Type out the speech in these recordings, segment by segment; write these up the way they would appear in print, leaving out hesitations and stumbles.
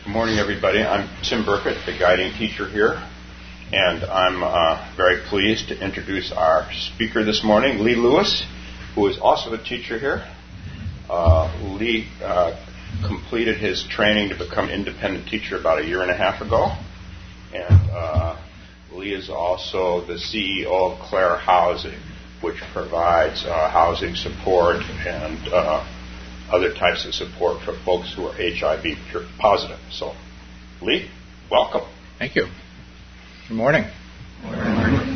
Good morning, everybody. I'm Tim Burkett, the guiding teacher here, and I'm very pleased to introduce our speaker this morning, Lee Lewis, who is also a teacher here. Lee completed his training to become an independent teacher about a year and a half ago, and Lee is also the CEO of Clare Housing, which provides housing support and other types of support for folks who are HIV positive. So, Lee, welcome. Thank you. Good morning. Good morning.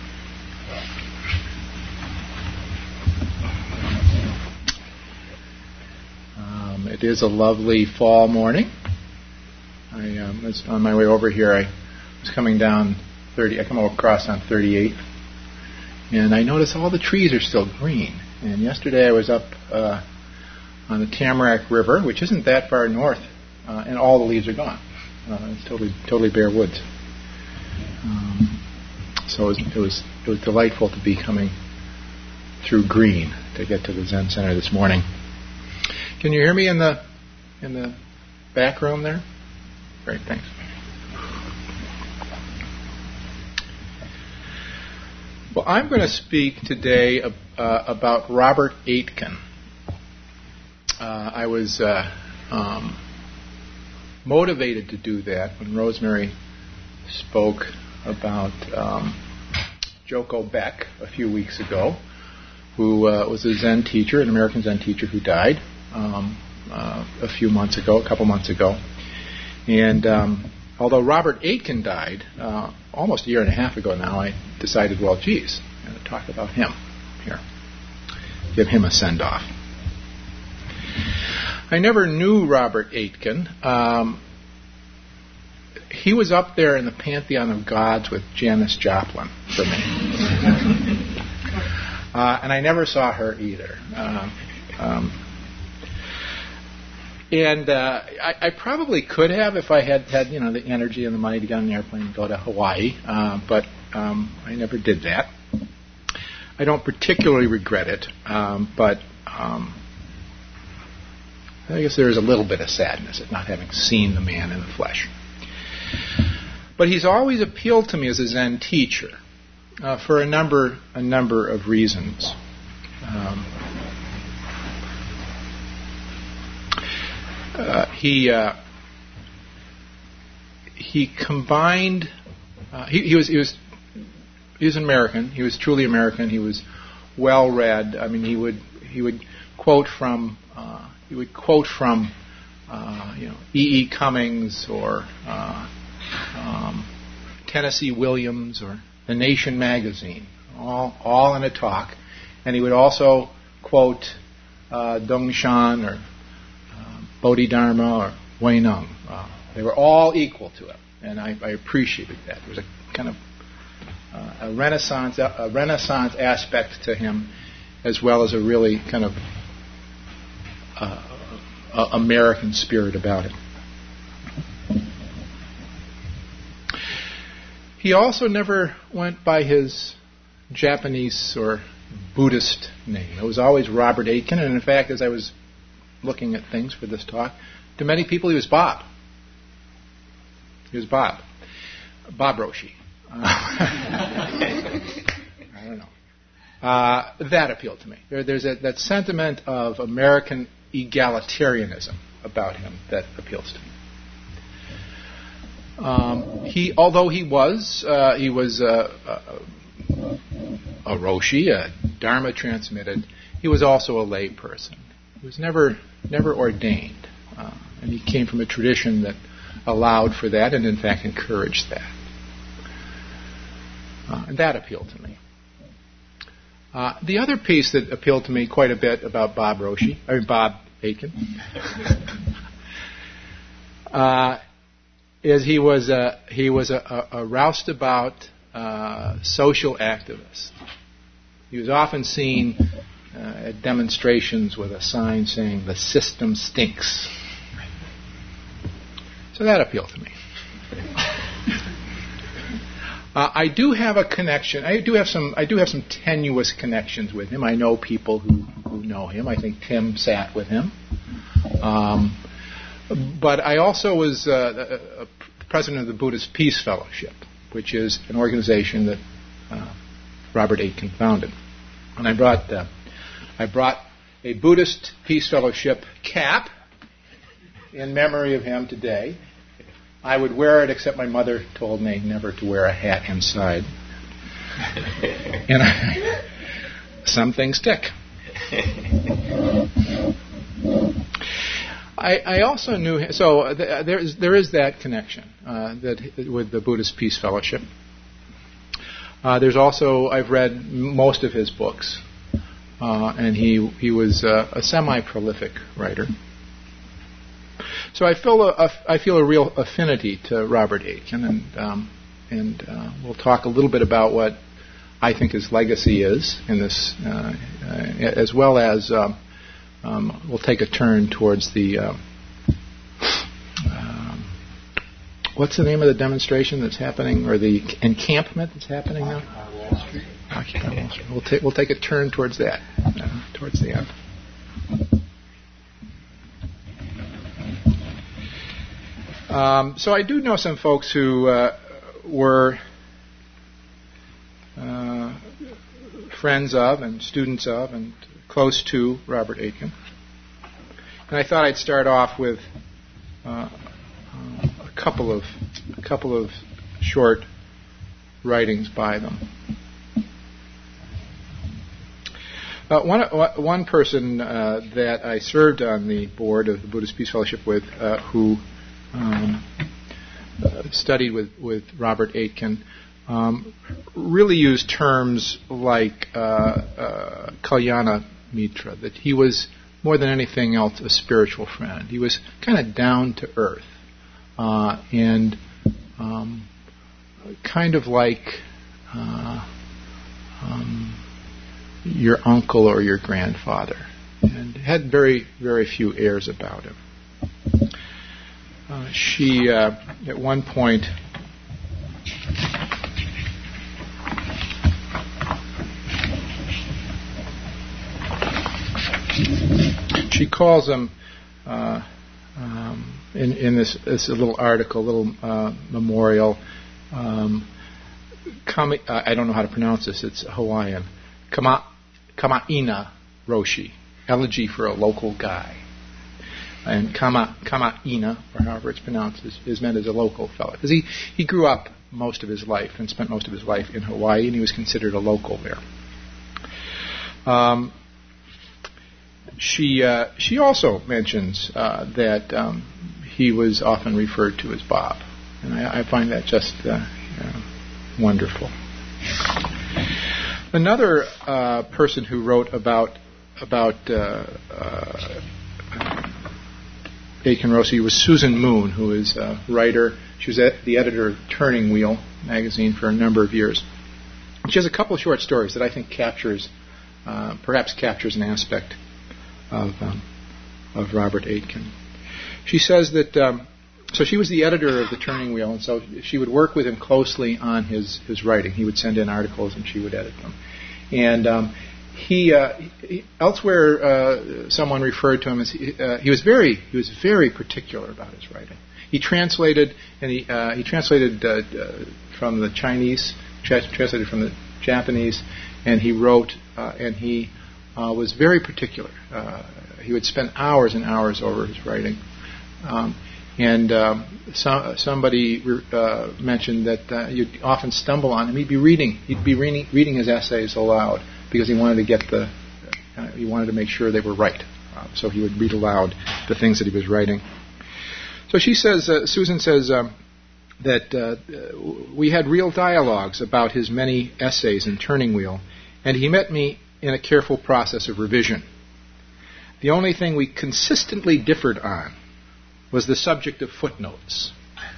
It is a lovely fall morning. I was on my way over here. I was coming down I come across on 38, and I noticed all the trees are still green. And yesterday I was up on the Tamarack River, which isn't that far north, and all the leaves are gone. It's totally bare woods. So it was delightful to be coming through green to get to the Zen Center this morning. Can you hear me in the back room there? Great, thanks. Well, I'm going to speak today about Robert Aitken. I was motivated to do that when Rosemary spoke about Joko Beck a few weeks ago, who was a Zen teacher, an American Zen teacher who died a couple months ago. And although Robert Aitken died almost a year and a half ago now, I decided, well, geez, I'm going to talk about him here, give him a send-off. I never knew Robert Aitken. He was up there in the pantheon of gods with Janis Joplin for me. And I never saw her either. I probably could have if I had the energy and the money to get on the airplane and go to Hawaii, but I never did that. I don't particularly regret it, but I guess there is a little bit of sadness at not having seen the man in the flesh. But he's always appealed to me as a Zen teacher for a number of reasons. He combined. He was an American. He was truly American. He was well read. I mean, he would quote from. E.E. Cummings or Tennessee Williams or The Nation magazine, all in a talk. And he would also quote Dongshan or Bodhidharma or Huineng. They were all equal to him, and I appreciated that. There was a kind of a Renaissance aspect to him, as well as a really kind of American spirit about it. He also never went by his Japanese or Buddhist name. It was always Robert Aitken, and in fact, as I was looking at things for this talk, to many people he was Bob. He was Bob. Bob Roshi. I don't know. That appealed to me. There's that sentiment of American egalitarianism about him that appeals to me. Although he was a Roshi, a Dharma transmitted, he was also a lay person. He was never ordained, and he came from a tradition that allowed for that and in fact encouraged that. And that appealed to me. The other piece that appealed to me quite a bit about Bob Aitken, is he was a roustabout social activist. He was often seen at demonstrations with a sign saying "The system stinks." So that appealed to me. I do have a connection. I do have some tenuous connections with him. I know people who know him. I think Tim sat with him. But I also was president of the Buddhist Peace Fellowship, which is an organization that Robert Aitken founded. And I brought a Buddhist Peace Fellowship cap in memory of him today. I would wear it, except my mother told me never to wear a hat inside. And some things stick. I also knew, so there is that connection with the Buddhist Peace Fellowship. There's also, I've read most of his books, and he was a semi-prolific writer. So I feel a real affinity to Robert Aitken, and we'll talk a little bit about what I think his legacy is in this, as well as we'll take a turn towards the what's the name of the demonstration that's happening, or the encampment that's happening now? Occupy Wall Street. We'll take a turn towards that towards the end. So I do know some folks who were friends of and students of and close to Robert Aitken. And I thought I'd start off with a couple of short writings by them. One person that I served on the board of the Buddhist Peace Fellowship with, who studied with Robert Aitken, really used terms like Kalyana Mitra, that he was more than anything else a spiritual friend. He was kind of down to earth, and kind of like your uncle or your grandfather, and had very, very few airs about him. She, at one point, she calls him, in this little article, little memorial, I don't know how to pronounce this, it's Hawaiian, Kama'ina Roshi, elegy for a local guy. And Kama'ina, or however it's pronounced, is meant as a local fellow. Because he grew up most of his life and spent most of his life in Hawaii, and he was considered a local there. She also mentions that he was often referred to as Bob, and I find that just wonderful. Another person who wrote about Aitken Roshi was Susan Moon, who is a writer. She was the editor of Turning Wheel magazine for a number of years. She has a couple of short stories that I think perhaps captures an aspect of Robert Aitken. She says that so she was the editor of the Turning Wheel, and so she would work with him closely on his writing. He would send in articles, and she would edit them. And he elsewhere someone referred to him as he was very particular about his writing. He translated from the Chinese, translated from the Japanese, and he wrote and he was very particular. He would spend hours and hours over his writing. Somebody mentioned that you'd often stumble on him. He'd be reading his essays aloud because he wanted to he wanted to make sure they were right. So he would read aloud the things that he was writing. So she says, Susan says that we had real dialogues about his many essays in Turning Wheel, and he met me in a careful process of revision. The only thing we consistently differed on was the subject of footnotes.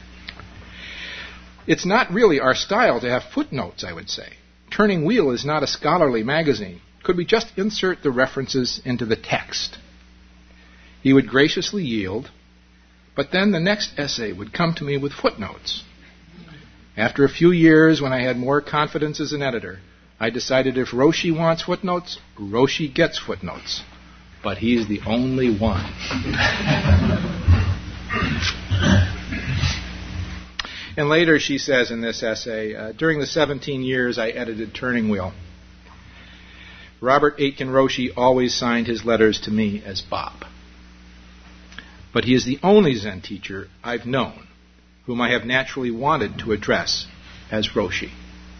It's not really our style to have footnotes, I would say. Turning Wheel is not a scholarly magazine. Could we just insert the references into the text? He would graciously yield, but then the next essay would come to me with footnotes. After a few years, when I had more confidence as an editor, I decided if Roshi wants footnotes, Roshi gets footnotes. But he's the only one. And later she says in this essay, during the 17 years I edited Turning Wheel, Robert Aitken Roshi always signed his letters to me as Bob. But he is the only Zen teacher I've known whom I have naturally wanted to address as Roshi.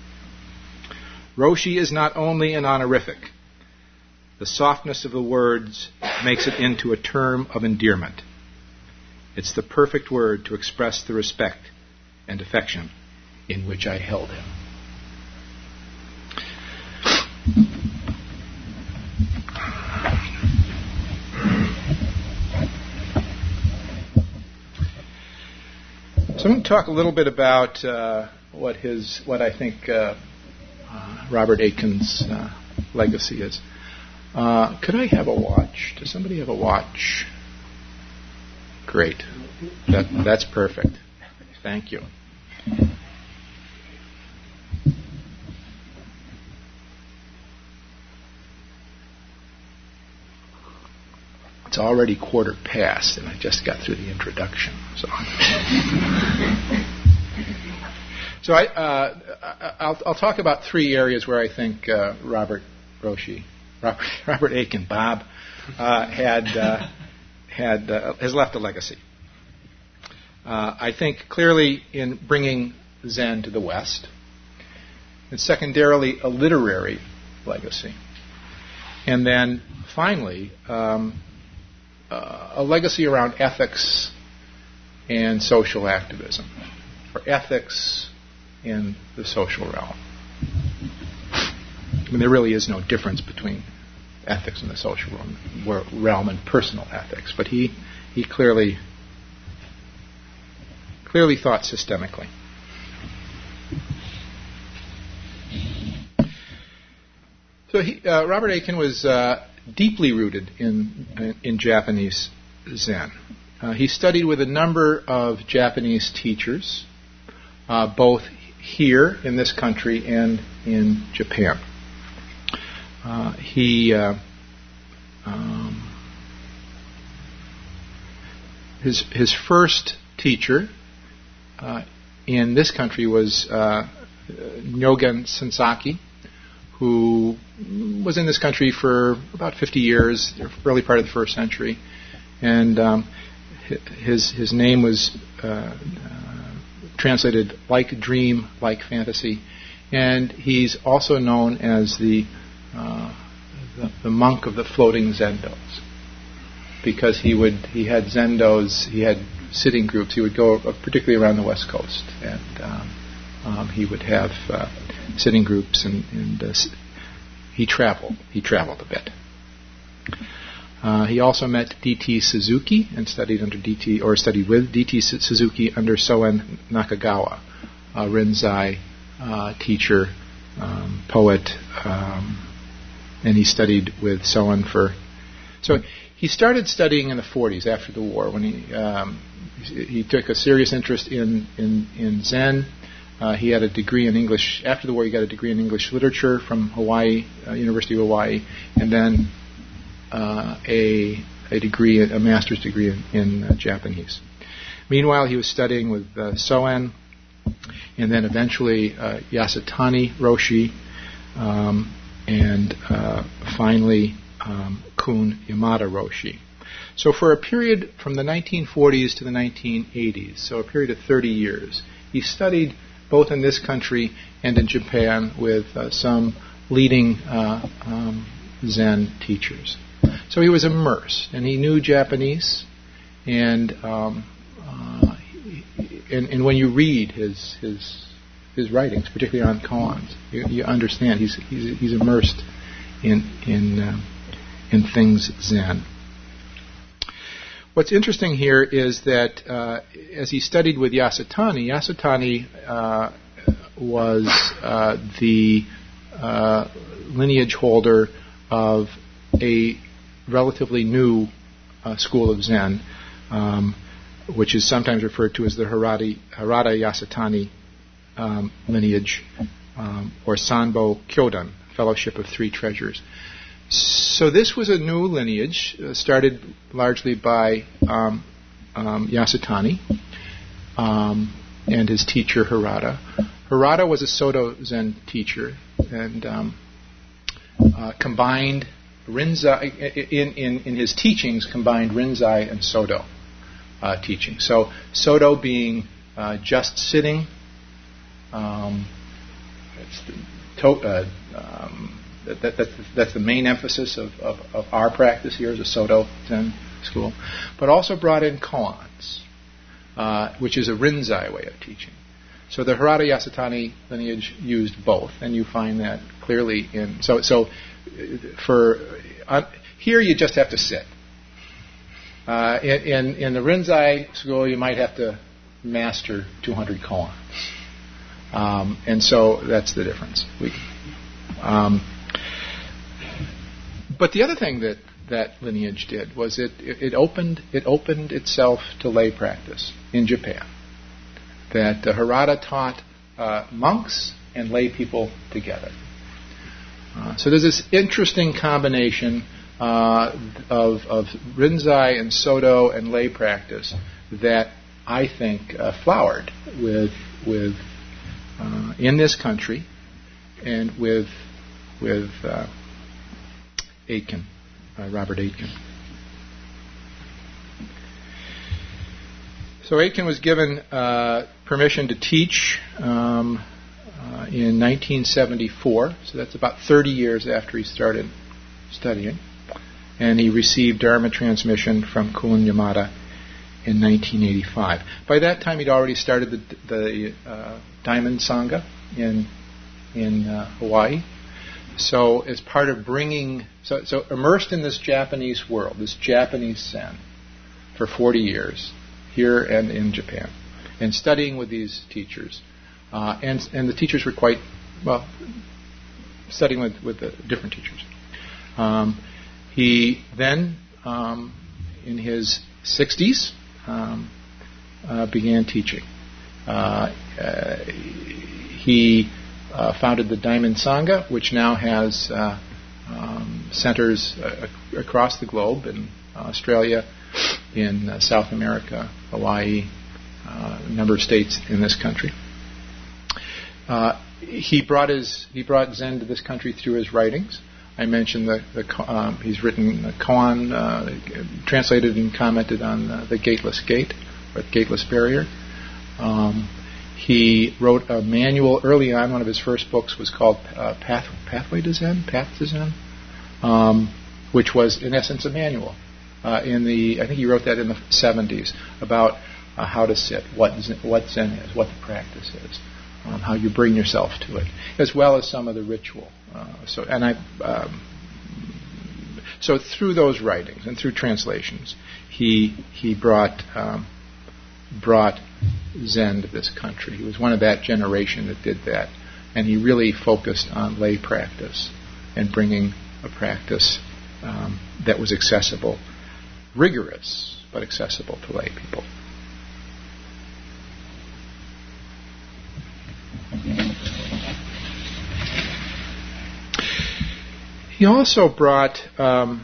Roshi is not only an honorific. The softness of the words makes it into a term of endearment. It's the perfect word to express the respect and affection in which I held him. So I'm going to talk a little bit about what I think Robert Aitken's legacy is. Could I have a watch? Does somebody have a watch? Great. That's perfect. Thank you. It's already 1:15, and I just got through the introduction. So I'll talk about 3 areas where I think Robert Aitken, Bob, has left a legacy. I think clearly in bringing Zen to the West, and secondarily a literary legacy, and then finally a legacy around ethics and social activism, or ethics in the social realm. I mean, there really is no difference between ethics in the social realm and personal ethics, but he clearly thought systemically. So Robert Aitken was deeply rooted in Japanese Zen. He studied with a number of Japanese teachers, both here in this country and in Japan. His first teacher in this country was Nyogen Sensaki, who was in this country for about 50 years, the early part of the first century, and his name was translated like dream, like fantasy, and he's also known as the monk of the floating zendos, because he had zendos, he had sitting groups. He would go particularly around the West Coast, and he would have sitting groups, and he traveled a bit. He also met D.T. Suzuki and studied with D.T. Suzuki under Soen Nakagawa, a Rinzai teacher, poet, and he studied with Soen So he started studying in the 40s after the war, when he took a serious interest in Zen. He had a degree in English. After the war, he got a degree in English literature from Hawaii, University of Hawaii, and then a master's degree in Japanese. Meanwhile, he was studying with Soen, and then eventually Yasutani Roshi, and finally Kun Yamada Roshi. So for a period from the 1940s to the 1980s, so a period of 30 years, he studied both in this country and in Japan with some leading Zen teachers. So he was immersed, and he knew Japanese, and when you read his writings, particularly on koans, you understand he's immersed in things Zen. What's interesting here is that as he studied with Yasutani was the lineage holder of a relatively new school of Zen, which is sometimes referred to as the Harada Yasutani lineage, or Sanbo Kyodan, Fellowship of Three Treasures. So this was a new lineage, started largely by Yasutani and his teacher Harada. Harada was a Soto Zen teacher and combined Rinzai in his teachings, combined Rinzai and Soto teaching. So Soto being just sitting. That's the main emphasis of our practice here as a Soto Zen school. But also brought in koans, which is a Rinzai way of teaching. So the Harada Yasutani lineage used both, and you find that clearly in. Here you just have to sit. In the Rinzai school, you might have to master 200 koans. And so that's the difference. But the other thing that lineage did was it opened itself to lay practice in Japan. That Harada taught monks and lay people together. So there's this interesting combination of Rinzai and Soto and lay practice that I think flowered with in this country and with Aitken, Robert Aitken. So Aitken was given permission to teach in 1974, so that's about 30 years after he started studying, and he received Dharma transmission from Kulin Yamada in 1985. By that time, he'd already started the Diamond Sangha in Hawaii. So as part of bringing, so immersed in this Japanese world, this Japanese Zen, for 40 years, here and in Japan, and studying with these teachers. And the teachers were quite, studying with the different teachers. He then, in his 60s, began teaching. He founded the Diamond Sangha, which now has centers across the globe in Australia, in South America, Hawaii, a number of states in this country. He brought Zen to this country through his writings. I mentioned he's written a koan, translated and commented on the Gateless Gate, or the Gateless Barrier. He wrote a manual early on. One of his first books was called Pathway to Zen, Path to Zen, which was in essence a manual. I think he wrote that in the 70s about how to sit, what Zen is, what the practice is, how you bring yourself to it, as well as some of the ritual. So through those writings and through translations, he brought Zen to this country. He was one of that generation that did that, and he really focused on lay practice and bringing a practice that was accessible, rigorous, but accessible to lay people. He also brought, I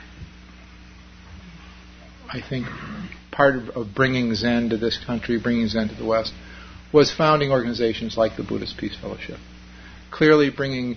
think, part of bringing Zen to this country, bringing Zen to the West, was founding organizations like the Buddhist Peace Fellowship. Clearly bringing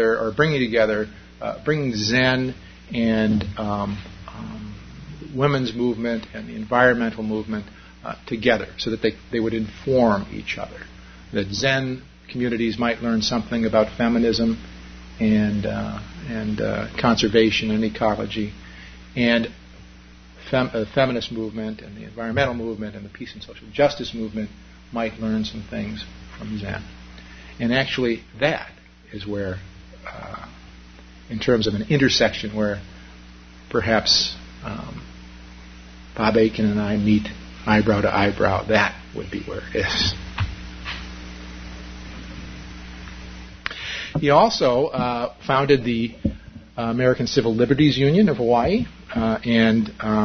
Zen and women's movement and the environmental movement together so that they would inform each other. That Zen communities might learn something about feminism and conservation and ecology, and the feminist movement and the environmental movement and the peace and social justice movement might learn some things from Zen. And actually that is where, in terms of an intersection where perhaps Bob Aitken and I meet eyebrow to eyebrow, that would be where it is. He also founded the American Civil Liberties Union of Hawaii and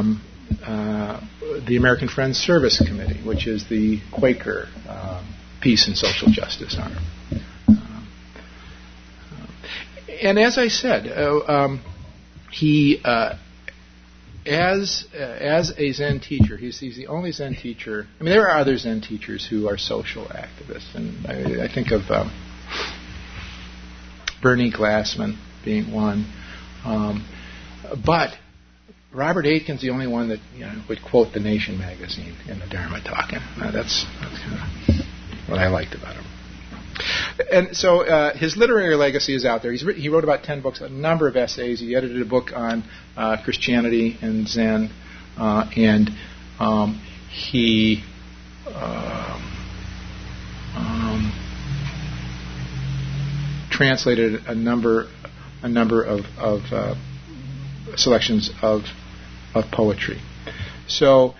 the American Friends Service Committee, which is the Quaker peace and social justice arm. And as I said, he as a Zen teacher, he's the only Zen teacher. I mean, there are other Zen teachers who are social activists, and I think of Bernie Glassman being one. But Robert Aitken's the only one that would quote The Nation magazine in the Dharma Talking. That's kind of what I liked about him. And so his literary legacy is out there. He wrote about 10 books, a number of essays. He edited a book on Christianity and Zen, and he translated a number of selections of poetry. So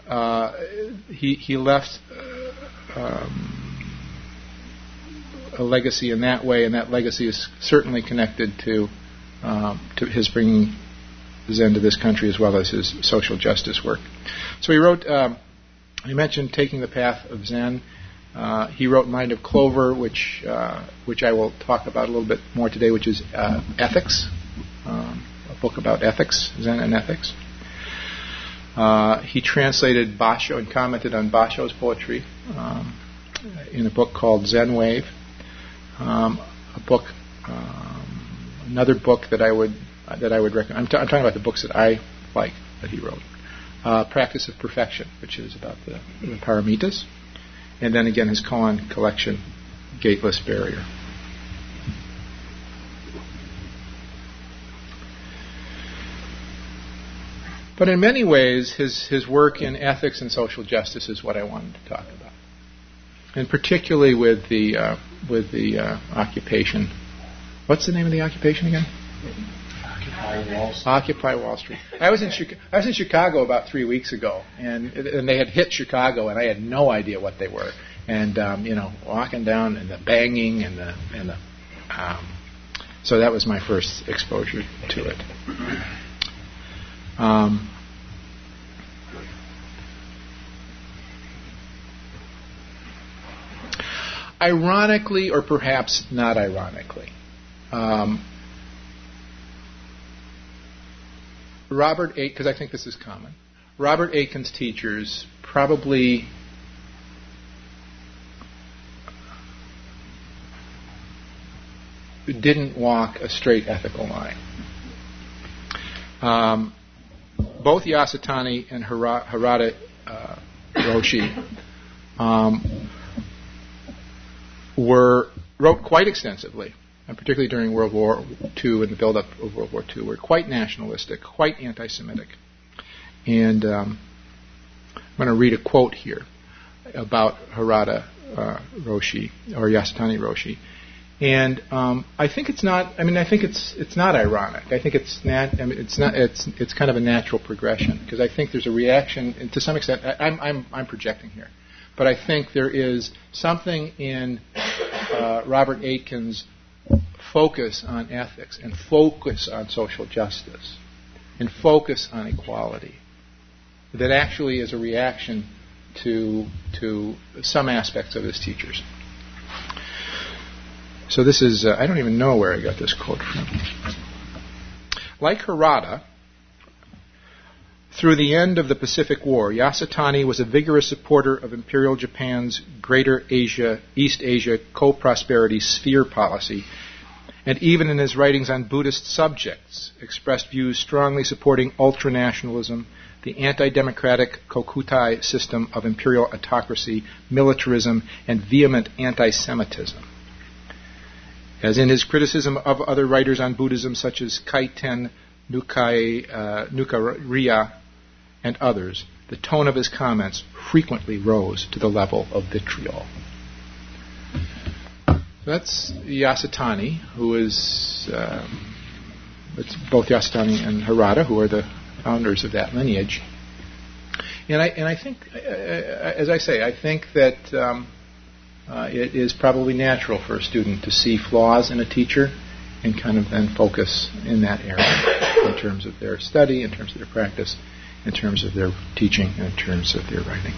he left a legacy in that way, and that legacy is certainly connected to his bringing Zen to this country as well as his social justice work. So he wrote, I mentioned Taking the Path of Zen. He wrote Mind of Clover, which I will talk about a little bit more today, which is ethics, a book about ethics, Zen and ethics. He translated Basho and commented on Basho's poetry in a book called Zen Wave. Another book that I would recommend. I'm talking about the books that I like that he wrote. Practice of Perfection, which is about the paramitas, and then again his koan collection, Gateless Barrier. But in many ways, his work in ethics and social justice is what I wanted to talk about, and particularly with the occupation. What's the name of the occupation again? Occupy Wall Street. I was in Chicago about 3 weeks ago, and they had hit Chicago, and I had no idea what they were. And walking down and the banging and the so that was my first exposure to it. Ironically, or perhaps not ironically, because I think this is common, Robert Aitken's teachers probably didn't walk a straight ethical line. Both Yasutani and Harada Roshi wrote quite extensively, and particularly during World War II and the build-up of World War II, were quite nationalistic, quite anti-Semitic. And I'm going to read a quote here about Harada Roshi, or Yasutani Roshi. And I think it's not. I mean, I think it's not ironic. I think it's not. I mean, it's not. It's kind of a natural progression, because I think there's a reaction, and to some extent, I'm projecting here, but I think there is something in Robert Aitken's focus on ethics and focus on social justice and focus on equality that actually is a reaction to some aspects of his teachers. So this is, I don't even know where I got this quote from. Like Harada, through the end of the Pacific War, Yasutani was a vigorous supporter of Imperial Japan's Greater Asia, East Asia co-prosperity sphere policy, and even in his writings on Buddhist subjects, expressed views strongly supporting ultranationalism, the anti-democratic Kokutai system of imperial autocracy, militarism, and vehement anti-Semitism. As in his criticism of other writers on Buddhism, such as Kaiten Nukaria and others, the tone of his comments frequently rose to the level of vitriol. That's Yasutani, who is it's both Yasutani and Harada, who are the founders of that lineage. And I think, as I say, I think that it is probably natural for a student to see flaws in a teacher and kind of then focus in that area in terms of their study, in terms of their practice, in terms of their teaching, and in terms of their writing.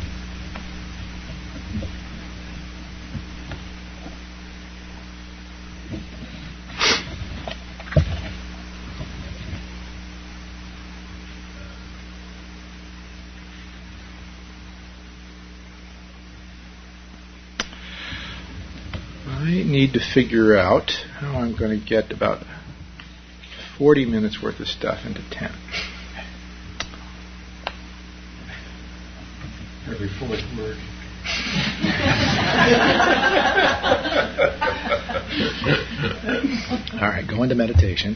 I need to figure out how I'm going to get about 40 minutes worth of stuff into 10. Every fourth word. All right, go into meditation.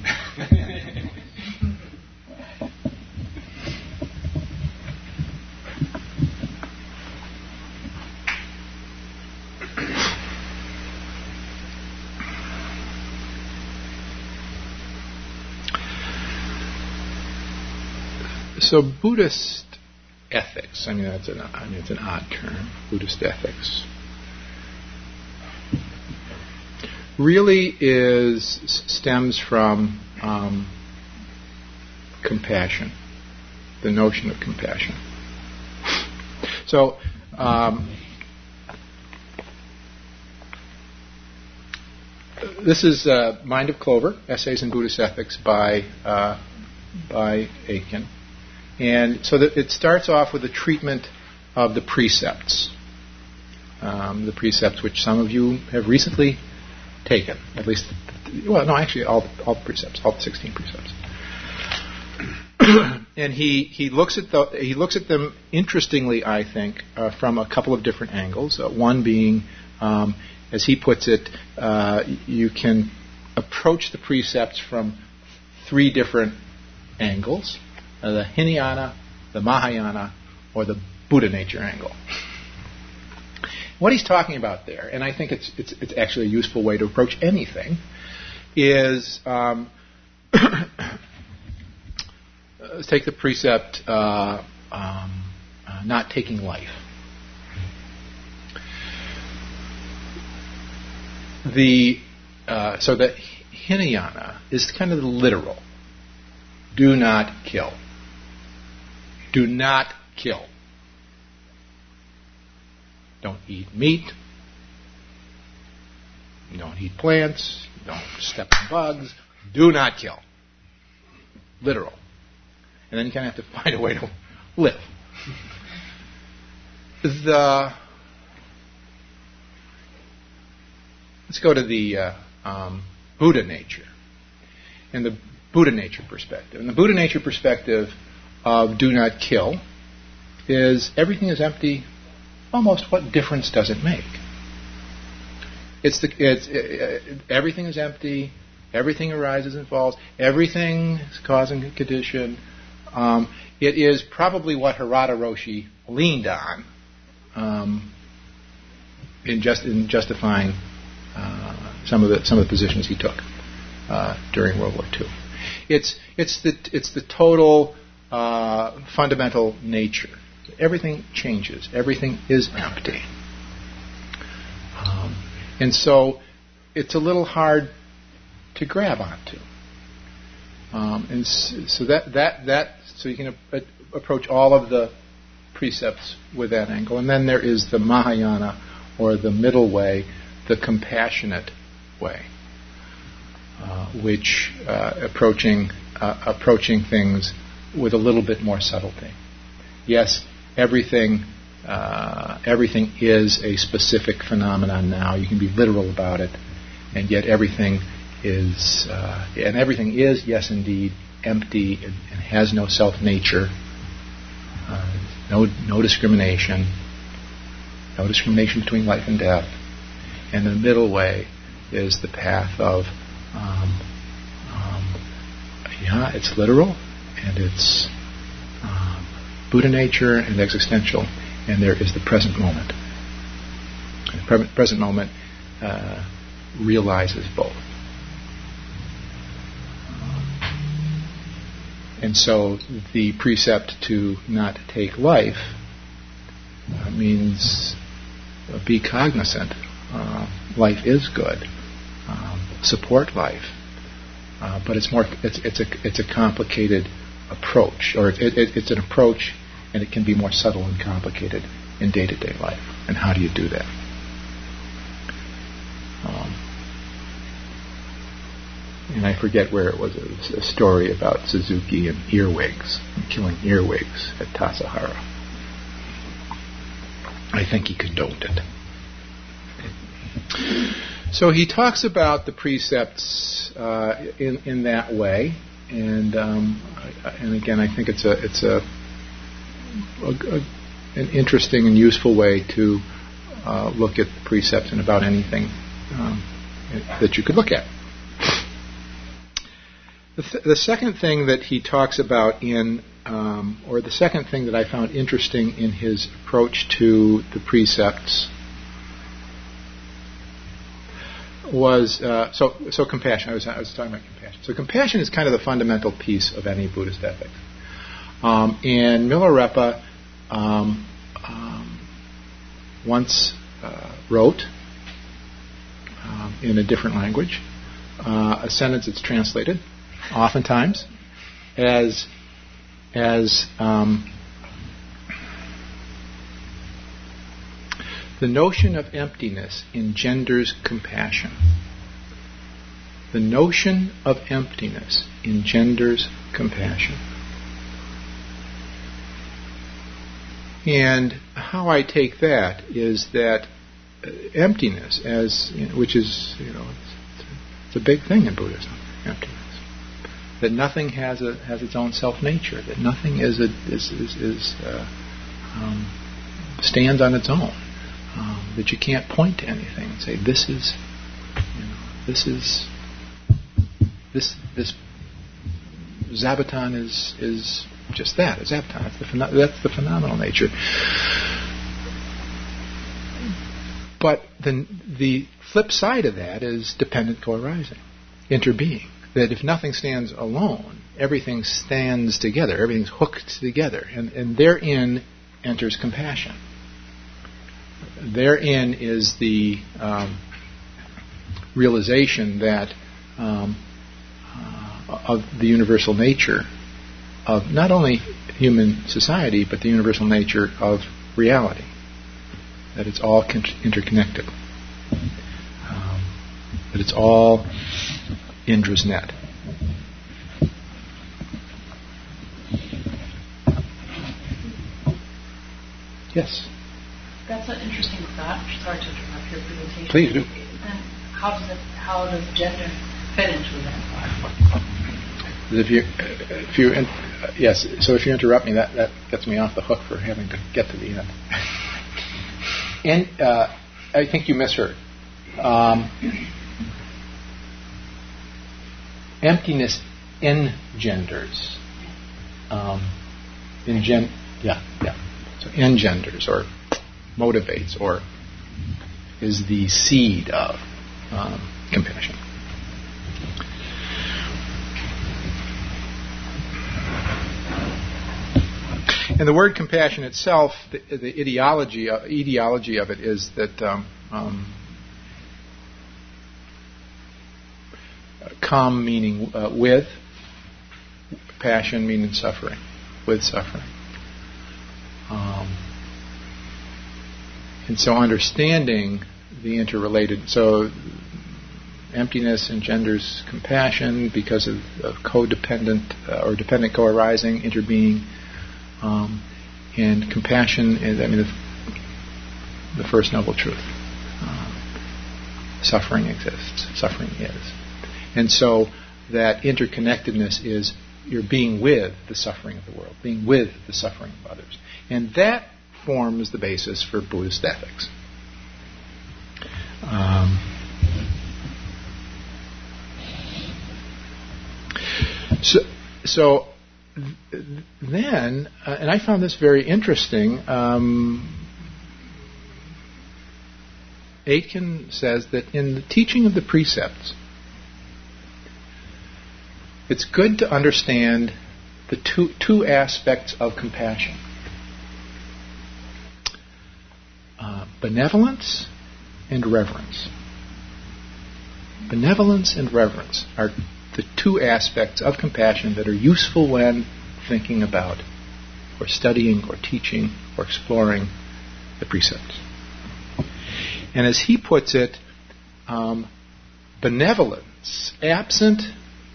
So Buddhist ethics, it's an odd term, Buddhist ethics, really stems from compassion, the notion of compassion. So this is Mind of Clover, Essays in Buddhist Ethics by Aitken. And so it starts off with a treatment of the precepts which some of you have recently taken, at least, all the precepts, all the 16 precepts. And he looks at them interestingly, I think, from a couple of different angles. One being, as he puts it, you can approach the precepts from 3 different angles. The Hinayana, the Mahayana, or the Buddha nature angle. What he's talking about there, and I think it's actually a useful way to approach anything, is let's take the precept not taking life. So the Hinayana is kind of the literal. Do not kill. Do not kill. Don't eat meat. Don't eat plants. Don't step on bugs. Do not kill. Literal. And then you kind of have to find a way to live. Let's go to the Buddha nature. And the Buddha nature perspective. And the Buddha nature perspective of do not kill is everything is empty. Almost what difference does it make? Everything is empty. Everything arises and falls. Everything is causing a condition. It is probably what Harada Roshi leaned on in justifying some of the positions he took during World War II. It's the total fundamental nature. Everything changes. Everything is empty. And so it's a little hard to grab onto. And so so you can approach all of the precepts with that angle. And then there is the Mahayana, or the middle way, the compassionate way, which approaching things with a little bit more subtlety. Yes, everything is a specific phenomenon now. You can be literal about it, and yet everything is, yes, indeed, empty and has no self-nature, no discrimination between life and death. And the middle way is the path of, it's literal, and it's Buddha nature and existential, and there is the present moment. The present moment realizes both. And so the precept to not take life means be cognizant. Life is good. Support life, but it's a complicated approach, or it's an approach, and it can be more subtle and complicated in day-to-day life. And how do you do that? And I forget where it was. It was a story about Suzuki and earwigs, and killing earwigs at Tassajara. I think he condoned it. So he talks about the precepts in that way, and again, I think it's an interesting and useful way to look at the precepts and about anything that you could look at. The second thing that he talks about or the second thing that I found interesting in his approach to the precepts was so compassion. I was talking about compassion. So compassion is kind of the fundamental piece of any Buddhist ethic. And Milarepa once wrote in a different language a sentence that's translated oftentimes as the notion of emptiness engenders compassion. The notion of emptiness engenders compassion. And how I take that is that emptiness, which is, it's a big thing in Buddhism, emptiness. That nothing has its own self-nature. That nothing stands on its own. That you can't point to anything and say this Zabuton is just that. A Zabuton. That's the phenomenal nature. But the flip side of that is dependent co-arising, interbeing. That if nothing stands alone, everything stands together, everything's hooked together, and therein enters compassion. Therein is the realization that of the universal nature of not only human society, but the universal nature of reality. That it's all interconnected. That it's all Indra's net. Yes? That's an interesting thought. Sorry to interrupt your presentation. Please do. Then how does gender fit into that? Yes. So if you interrupt me, that gets me off the hook for having to get to the end. And I think you misheard. Emptiness engenders. So engenders or motivates or is the seed of compassion. And the word compassion itself, the ideology of it is that com meaning with, passion meaning suffering, with suffering. And so understanding the interrelated, so emptiness engenders compassion because of codependent or dependent co-arising, interbeing, and compassion is, the first noble truth. Suffering exists. Suffering is. And so that interconnectedness is you're being with the suffering of the world, being with the suffering of others. And that forms the basis for Buddhist ethics. So then, and I found this very interesting, Aitken says that in the teaching of the precepts, it's good to understand the two aspects of compassion. Benevolence and reverence. Benevolence and reverence are the two aspects of compassion that are useful when thinking about or studying or teaching or exploring the precepts. And as he puts it, benevolence, absent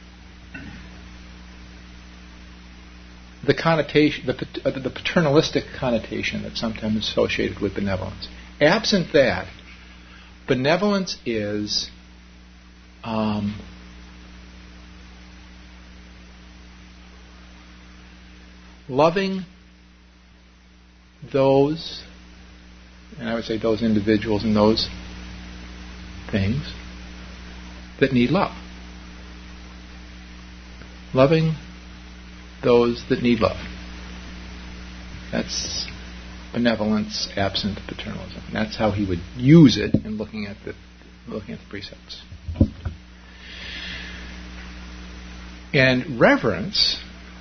the connotation, the paternalistic connotation that's sometimes associated with benevolence, absent that, benevolence is loving those, and I would say those individuals and those things that need love. Loving those that need love. That's benevolence absent paternalism. And that's how he would use it in looking at the precepts. And reverence,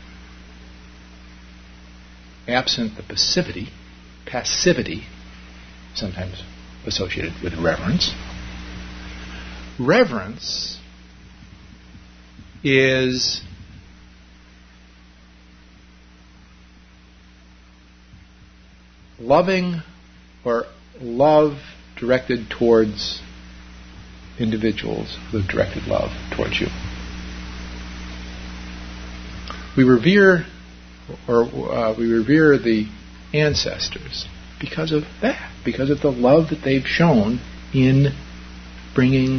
absent the passivity, sometimes associated with reverence. Reverence is loving or love directed towards individuals who have directed love towards you. We revere the ancestors because of that, because of the love that they've shown in bringing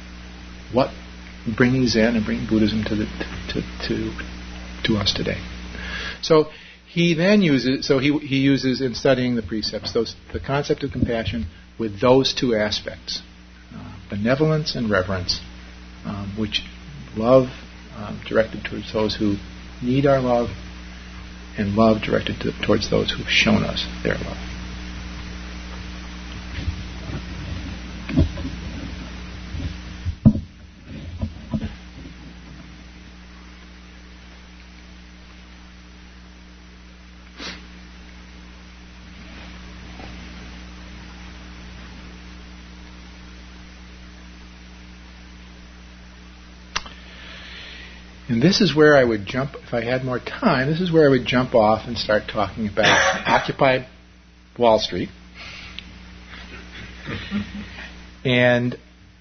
Zen and bringing Buddhism to us today. So he then uses in studying the precepts the concept of compassion with those two aspects, benevolence and reverence, which love directed towards those who need our love, and love directed towards those who've shown us their love. And this is where I would jump, if I had more time, this is where I would jump off and start talking about Occupy Wall Street. And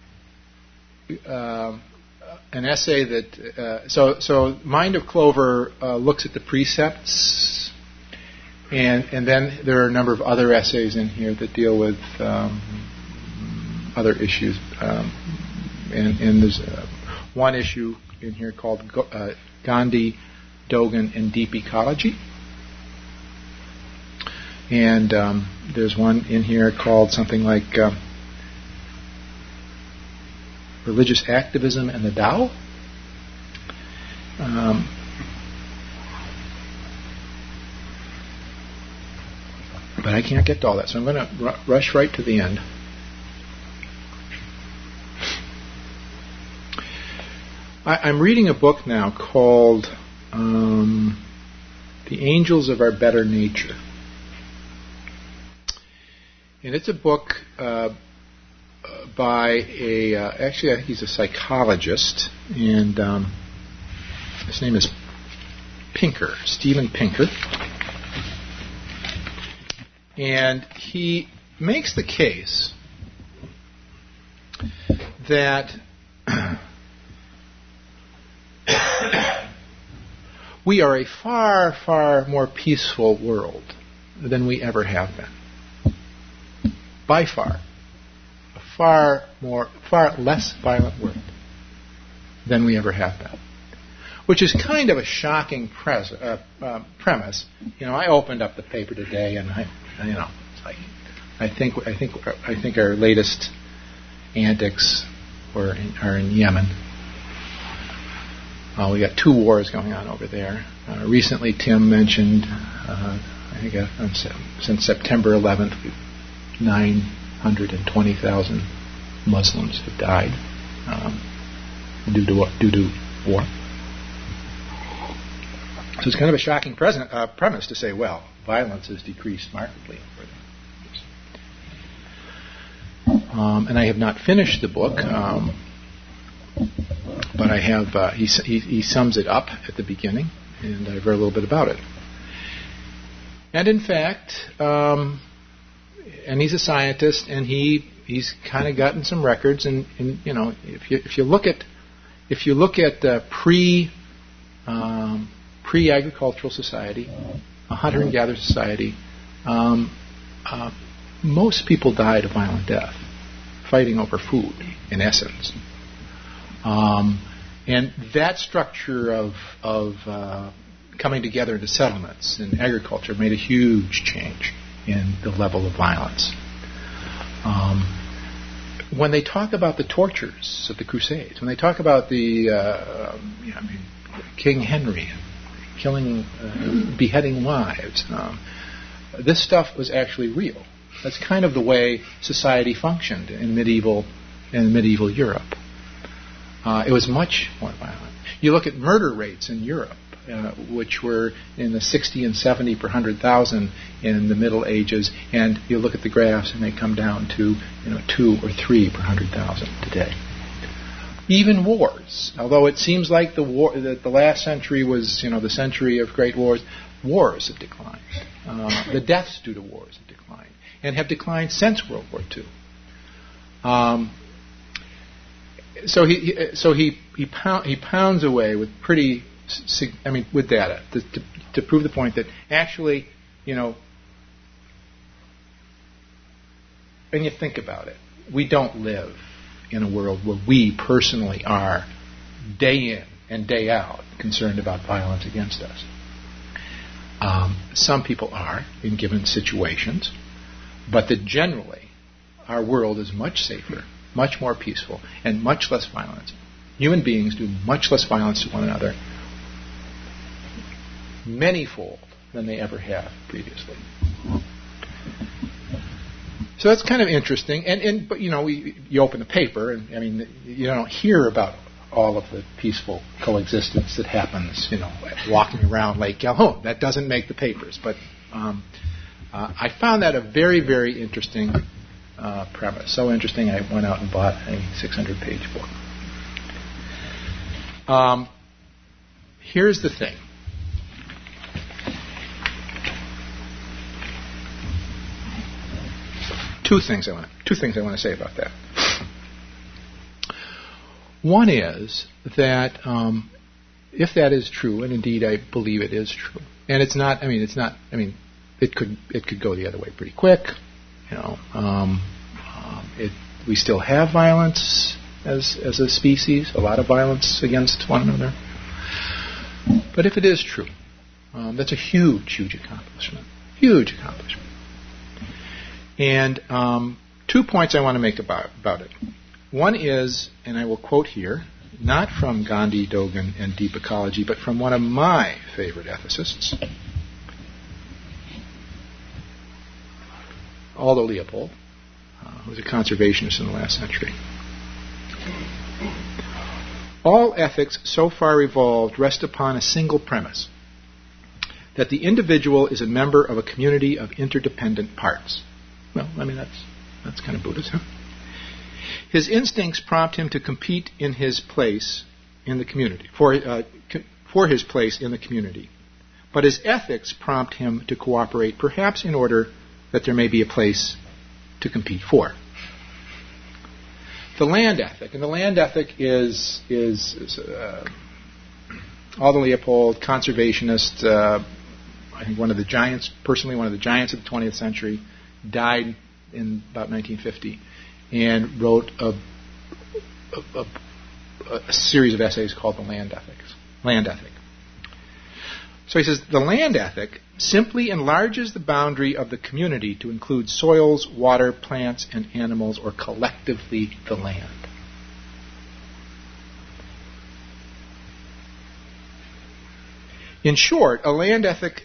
an essay that, so Mind of Clover looks at the precepts, and then there are a number of other essays in here that deal with other issues. And there's one issue in here called Gandhi, Dogen, and Deep Ecology. And there's one in here called something like Religious Activism and the Tao. But I can't get to all that, so I'm going to rush right to the end. I'm reading a book now called The Angels of Our Better Nature. And it's a book by actually I think he's a psychologist, and his name is Pinker, Steven Pinker. And he makes the case that we are a far, far more peaceful world than we ever have been. By far. A far less violent world than we ever have been. Which is kind of a shocking premise. You know, I opened up the paper today, and it's like I think our latest antics are in Yemen. We got 2 wars going on over there. Recently, Tim mentioned, I think since September 11th, 920,000 Muslims have died due to war. So it's kind of a shocking premise to say, well, violence has decreased markedly over there. And I have not finished the book. But I have. He sums it up at the beginning, and I've read a little bit about it. And in fact, and he's a scientist, and he's kind of gotten some records. And you know, if you look at pre-agricultural society, a hunter and gatherer society, most people died a violent death. fighting over food, in essence. And that structure of coming together into settlements and agriculture made a huge change in the level of violence. When they talk about the tortures of the Crusades, when they talk about the King Henry killing, beheading wives, this stuff was actually real. That's kind of the way society functioned in medieval Europe. It was much more violent. You look at murder rates in Europe, which were in the 60 and 70 per 100,000 in the Middle Ages, and you look at the graphs and they come down to 2 or 3 per 100,000 today. Even wars, although it seems like that the last century was the century of great wars have declined. The deaths due to wars have declined, and have declined since World War II. So he pounds away with with data to prove the point that actually, and you think about it, we don't live in a world where we personally are day in and day out concerned about violence against us. Some people are in given situations, but that generally our world is much safer, much more peaceful, and much less violent. Human beings do much less violence to one another, manyfold than they ever have previously. So that's kind of interesting. But you open the paper, and you don't hear about all of the peaceful coexistence that happens, walking around Lake Calhoun. That doesn't make the papers. But I found that a very, very interesting premise. So interesting, I went out and bought a 600-page book. Here's the thing. Two things I want to say about that. One is that if that is true, and indeed I believe it is true, and it's not. It could go the other way pretty quick. We still have violence as a species, a lot of violence against one another. But if it is true, that's a huge, huge accomplishment. Huge accomplishment. And 2 points I want to make about it. One is, and I will quote here, not from Gandhi, Dogen, and Deep Ecology, but from one of my favorite ethicists, Aldo Leopold, who was a conservationist in the last century. All ethics so far evolved rest upon a single premise, that the individual is a member of a community of interdependent parts. Well, that's kind of Buddhist, huh? His instincts prompt him to compete in his place in the community, for his place in the community. But his ethics prompt him to cooperate, perhaps in order that there may be a place to compete for. The land ethic, and the land ethic is Aldo Leopold, conservationist, I think one of the giants of the 20th century, died in about 1950, and wrote a series of essays called The Land Ethic. So he says, the land ethic simply enlarges the boundary of the community to include soils, water, plants, and animals, or collectively the land. In short, a land ethic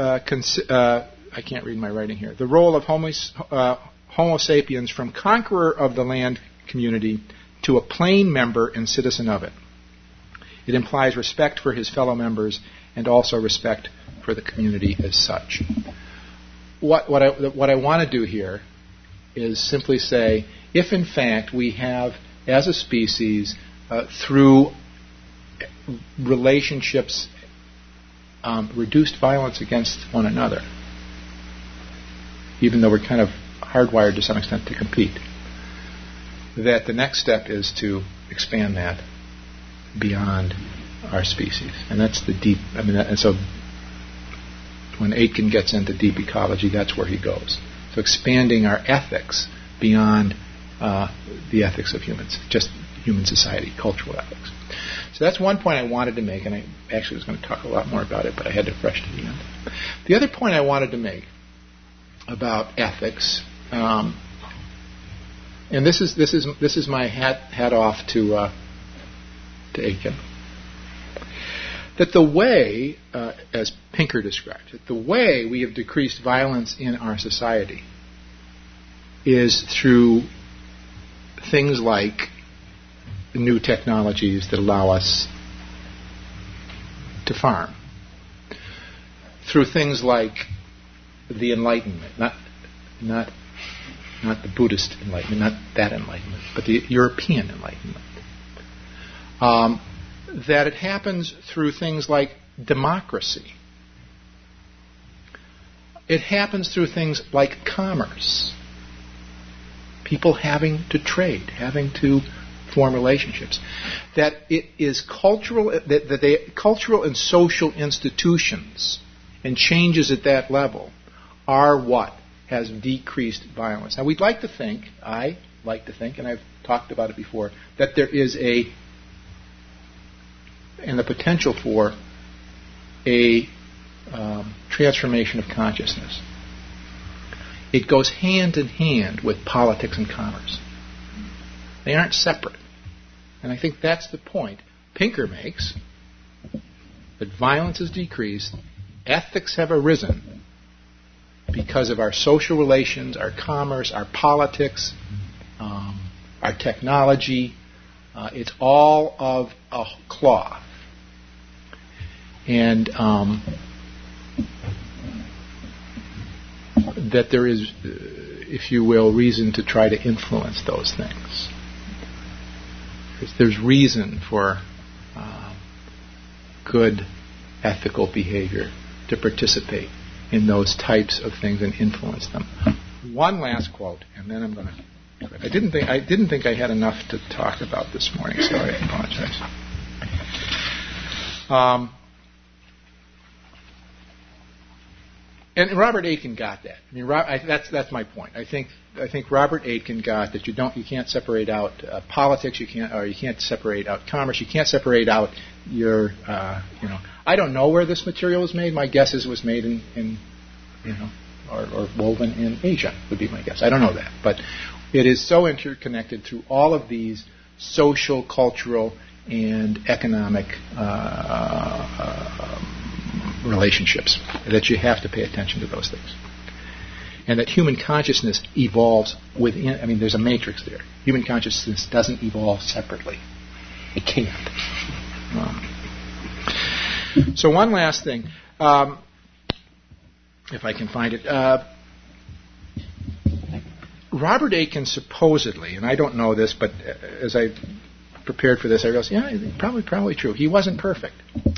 I can't read my writing here. The role of Homo sapiens from conqueror of the land community to a plain member and citizen of it. It implies respect for his fellow members and also respect for the community as such. What I want to do here is simply say, if in fact we have, as a species, through relationships, reduced violence against one another, even though we're kind of hardwired to some extent to compete, that the next step is to expand that beyond our species. And that's the deep, and so when Aitken gets into deep ecology, that's where he goes. So expanding our ethics beyond the ethics of humans, just human society, cultural ethics. So that's one point I wanted to make, and I actually was going to talk a lot more about it, but I had to rush to the end. The other point I wanted to make about ethics, and this is my hat off to Aitken, that the way, as Pinker described it, the way we have decreased violence in our society is through things like new technologies that allow us to farm, through things like the Enlightenment, not the Buddhist Enlightenment, not that Enlightenment, but the European Enlightenment. That it happens through things like democracy. It happens through things like commerce. People having to trade, having to form relationships. That it is cultural and social institutions and changes at that level are what has decreased violence. Now I like to think, and I've talked about it before, that there is and the potential for a transformation of consciousness. It goes hand in hand with politics and commerce. They aren't separate. And I think that's the point Pinker makes, that violence has decreased, ethics have arisen because of our social relations, our commerce, our politics, our technology. It's all of a cloth. And that there is, if you will, reason to try to influence those things. There's reason for good ethical behavior to participate in those types of things and influence them. One last quote, and then I'm going to. I didn't think I had enough to talk about this morning, so I apologize. And Robert Aitken got that. I mean, that's my point. I think Robert Aitken got that you can't separate out politics. You can't separate out commerce. You can't separate out your. I don't know where this material was made. My guess is it was made in or woven in Asia would be my guess. I don't know that, but it is so interconnected through all of these social, cultural, and economic relationships that you have to pay attention to those things. And that human consciousness evolves within, there's a matrix there. Human consciousness doesn't evolve separately. It can't. So one last thing, if I can find it. Robert Aitken supposedly, and I don't know this, but as I prepared for this, I realized, probably true. He wasn't perfect.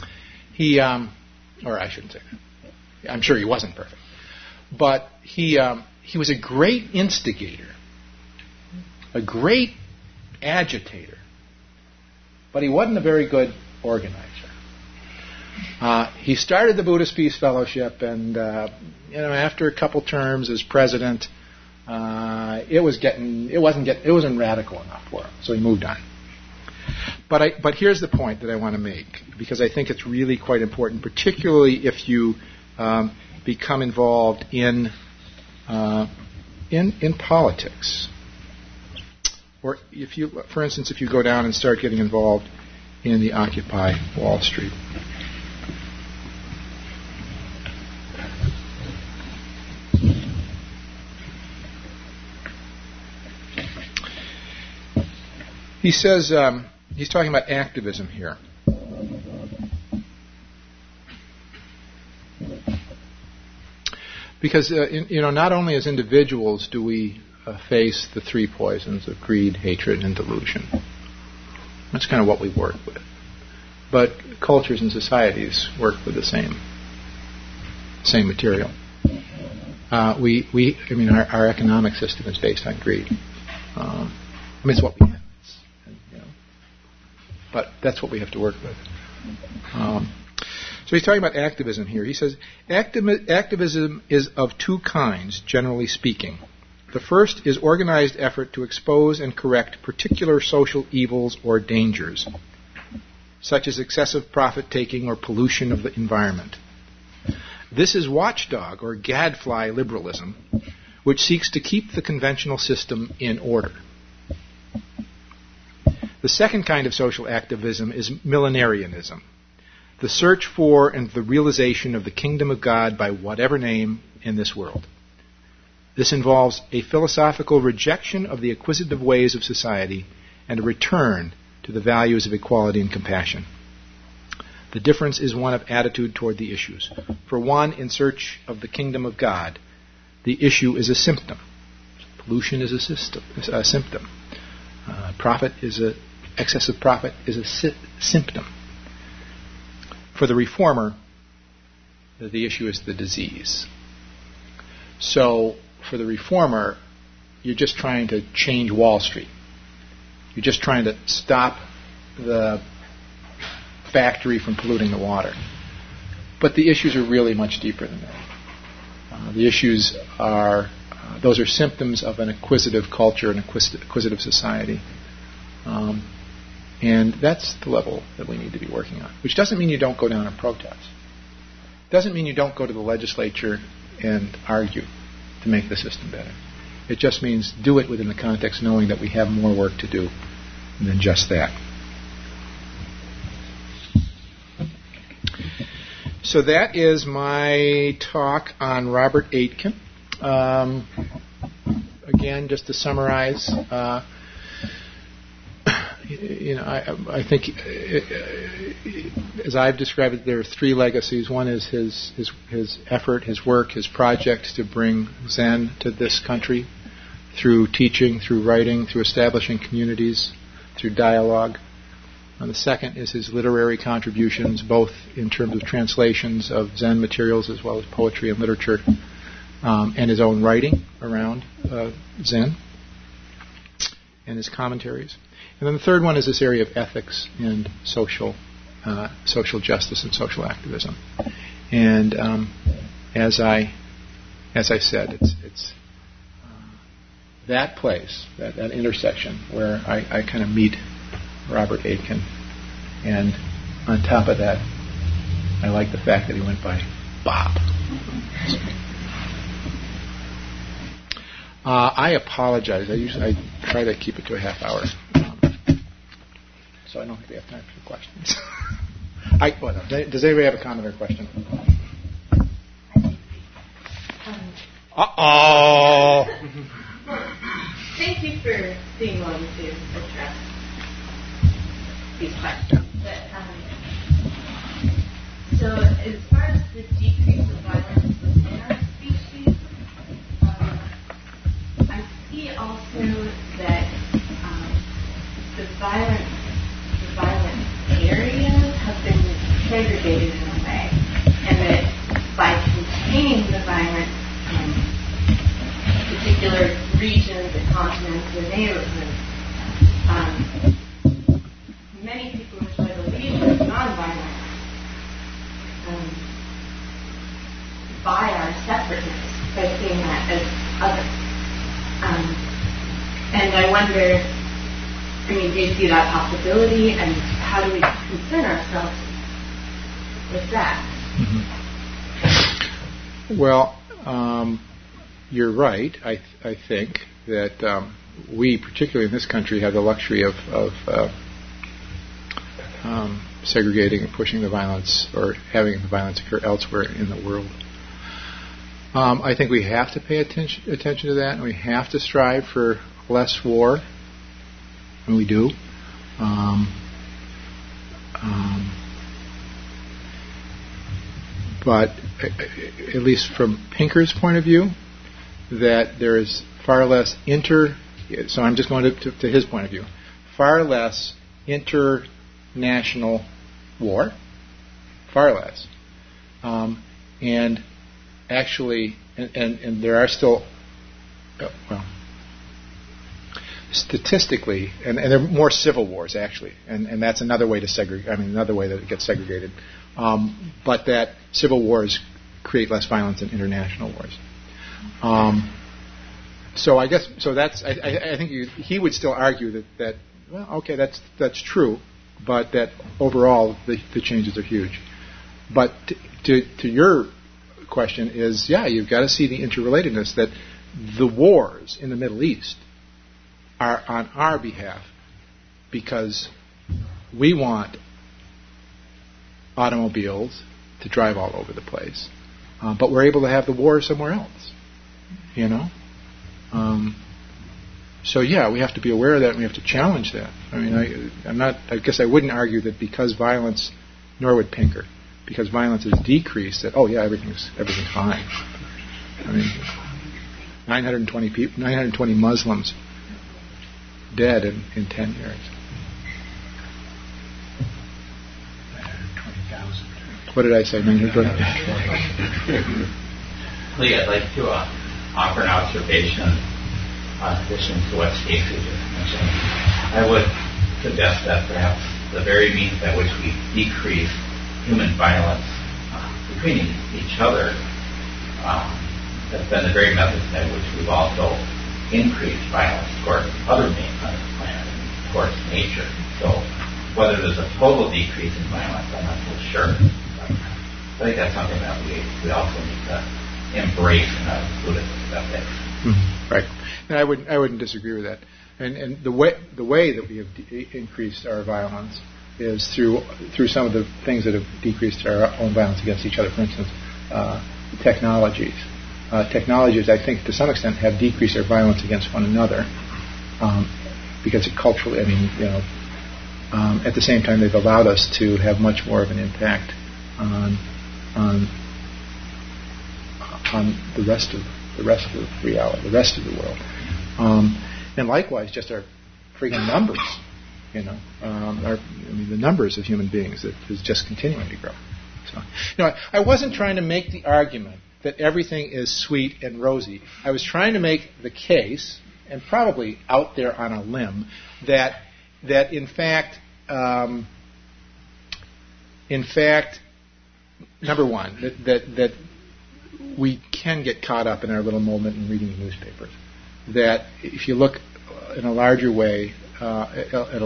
Or I shouldn't say that. I'm sure he wasn't perfect. But he was a great instigator, a great agitator, but he wasn't a very good organizer. He started the Buddhist Peace Fellowship, and after a couple terms as president, it wasn't radical enough for him, so he moved on. But here's the point that I want to make, because I think it's really quite important, particularly if you become involved in politics, or for instance, if you go down and start getting involved in the Occupy Wall Street. He says, he's talking about activism here. Because, not only as individuals do we face the three poisons of greed, hatred, and delusion. That's kind of what we work with. But cultures and societies work with the same material. Our economic system is based on greed. It's what we have. But that's what we have to work with. So he's talking about activism here. He says, activism is of two kinds, generally speaking. The first is organized effort to expose and correct particular social evils or dangers, such as excessive profit-taking or pollution of the environment. This is watchdog or gadfly liberalism, which seeks to keep the conventional system in order. The second kind of social activism is millenarianism, the search for and the realization of the kingdom of God by whatever name in this world. This involves a philosophical rejection of the acquisitive ways of society and a return to the values of equality and compassion. The difference is one of attitude toward the issues. For one, in search of the kingdom of God, the issue is a symptom. Pollution is a symptom. Excessive profit is a symptom. For the reformer, the issue is the disease. So, for the reformer, you're just trying to change Wall Street. You're just trying to stop the factory from polluting the water. But the issues are really much deeper than that. The issues are, those are symptoms of an acquisitive culture, an acquisitive society. And that's the level that we need to be working on. Which doesn't mean you don't go down and protest. Doesn't mean you don't go to the legislature and argue to make the system better. It just means do it within the context knowing that we have more work to do than just that. So that is my talk on Robert Aitken. Again, just to summarize, I think, as I've described it, there are three legacies. One is his effort, his work, his project to bring Zen to this country through teaching, through writing, through establishing communities, through dialogue. And the second is his literary contributions, both in terms of translations of Zen materials as well as poetry and literature, and his own writing around Zen and his commentaries. And then the third one is this area of ethics and social justice and social activism. And as I said, it's that place, that intersection where I kind of meet Robert Aitken, and on top of that, I like the fact that he went by Bob. I apologize. I try to keep it to a half hour, so I don't think we have time for questions. Does anybody have a comment or question? Well, thank you for being willing to address these questions. So as far as the decrease of violence within our species, I see also that the violent areas have been segregated in a way, and that by containing the violent particular regions, the continents, the neighborhoods, many people enjoy the leisure of nonviolence by our separateness, by seeing that as other. And I wonder, do you see that possibility, and how do we concern ourselves with that? Mm-hmm. Well, you're right. I think that we, particularly in this country, have the luxury of segregating and pushing the violence, or having the violence occur elsewhere in the world. I think we have to pay attention to that, and we have to strive for less war, and we do. But at least from Pinker's point of view, that there is far less so I'm just going to his point of view, far less international war, far less. And actually, and there are still, statistically, and there are more civil wars actually, and that's another way to segregate. Another way that it gets segregated. But that civil wars create less violence than international wars. So I guess that's I think he would still argue that well, okay, that's true, but that overall the changes are huge. But to your question is, yeah, you've got to see the interrelatedness, that the wars in the Middle East are on our behalf because we want automobiles to drive all over the place, but we're able to have the war somewhere else, you know. So yeah, we have to be aware of that, and we have to challenge that. I mean, I guess I wouldn't argue that because violence, nor would Pinker, because violence has decreased, that everything's fine. I mean, 920 Muslims dead in 10 years. 920,000. What did I say? 920? Lee, I'd like to offer an observation in addition to what Stacy just mentioned. I would suggest that perhaps the very means by which we decrease human violence between each other has been the very methods by which we've also increased violence towards other beings on this planet, towards nature. So whether there's a total decrease in violence, I'm not so sure. But I think that's something that we also need to embrace in our Buddhist ethics. Right, and I wouldn't disagree with that. And the way that we have increased our violence is through some of the things that have decreased our own violence against each other. For instance, technologies. Technologies, I think, to some extent, have decreased our violence against one another because culturally, at the same time, they've allowed us to have much more of an impact on the rest of reality, the rest of the world, and likewise, just our freaking numbers. The numbers of human beings that is just continuing to grow. So, I wasn't trying to make the argument that everything is sweet and rosy. I was trying to make the case, and probably out there on a limb, that in fact, number one, that we can get caught up in our little moment in reading the newspapers. That if you look in a larger way, that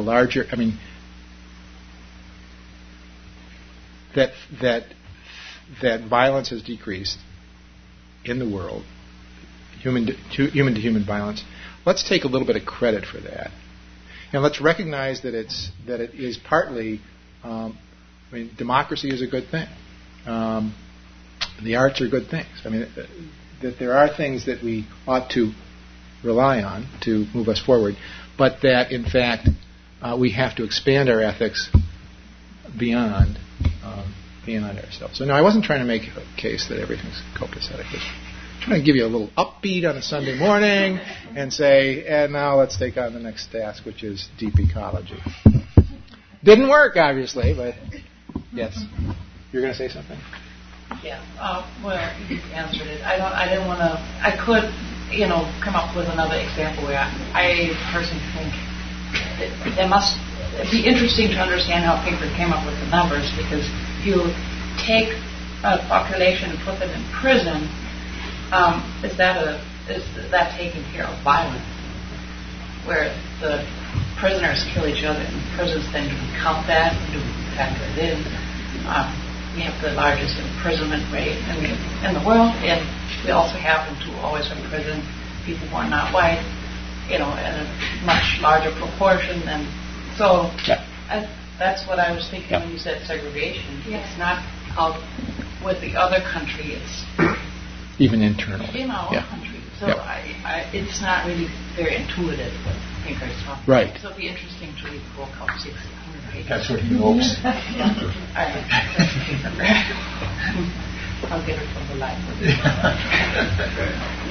violence has decreased in the world, human to human violence. Let's take a little bit of credit for that, and let's recognize that it is partly. Democracy is a good thing. The arts are good things. That there are things that we ought to rely on to move us forward, but that in fact we have to expand our ethics beyond ourselves. So no, I wasn't trying to make a case that everything's copacetic. I was trying to give you a little upbeat on a Sunday morning and say, and now let's take on the next task, which is deep ecology. Didn't work, obviously, but yes. You're going to say something? Yeah. Well, you answered it. I didn't want to. I could, come up with another example where I personally think it must be interesting to understand how Pinker came up with the numbers, because if you take a population and put them in prison, is that taking care of violence? Where the prisoners kill each other in prisons, then do we count that? Do we factor it in? We have the largest imprisonment rate in the world, and we also happen to always imprison people who are not white, in a much larger proportion. And so that's what I was thinking when you said segregation. Yeah. It's not out with the other country, it's even internal in our own country. So it's not really very intuitive what Pinker's talking about. Right. So it'd be interesting to read the book of 600 pages. That's what he hopes. I'll get it from the library.